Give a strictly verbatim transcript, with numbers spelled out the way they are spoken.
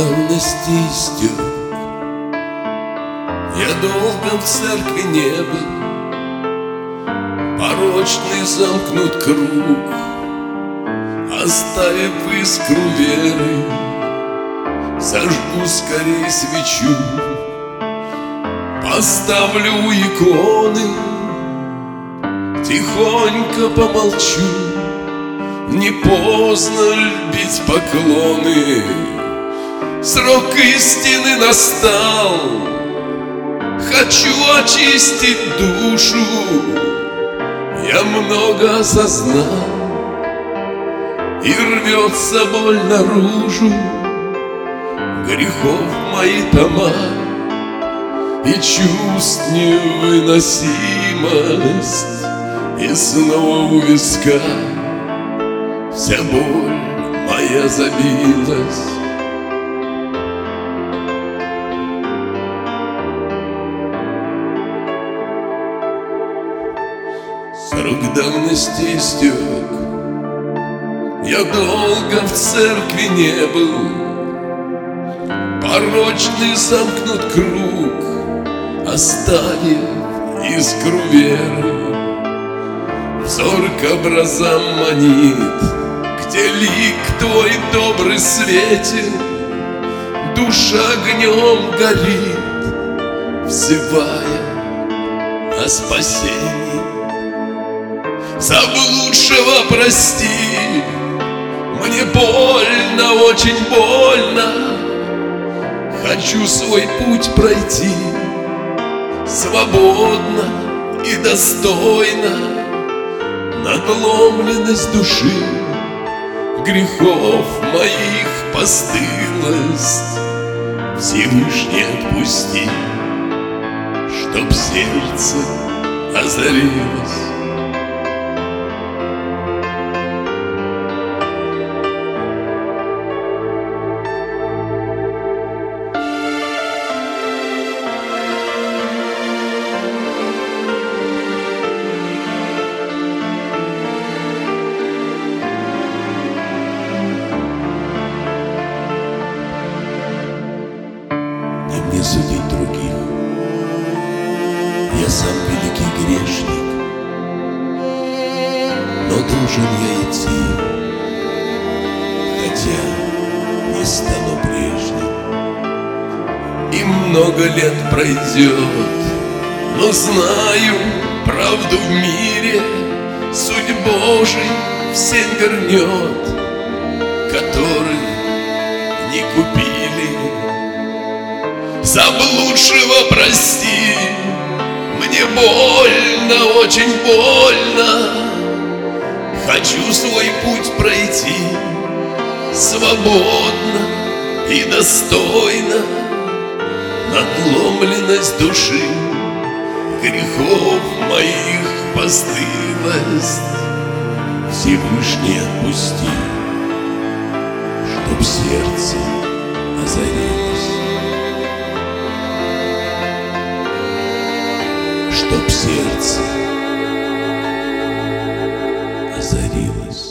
давности истек. Я долго в церкви не был, порочный замкнут круг, оставив искру веры, зажгу скорей свечу, поставлю у иконы, тихонько помолчу. Не поздно любить поклоны, срок истины настал. Хочу очистить душу, я много осознал, и рвется боль наружу, грехов мои тома, и чувств невыносимость, и снова у виска вся боль моя забилась. Срок давности истек. Я долго в церкви не был, порочный замкнут круг, оставив искру веры. Взор к образам манит, где лик твой добрый светит, душа огнем горит, взывая о спасении. Заблудшего прости, мне больно, очень больно. Хочу свой путь пройти свободно и достойно. Надломленность души, грехов моих постылость Всевышний отпусти, чтоб сердце озарилось. Не судить других, я сам великий грешник, но должен я идти, хотя не стану прежним. И много лет пройдет, но знаю правду в мире, суть Божий всем вернет, который не купили. Заблудшего прости, мне больно, очень больно. Хочу свой путь пройти свободно и достойно. Надломленность души, грехов моих постылость Всевышний отпусти, чтоб сердце озарилось. Чтоб сердце озарилось.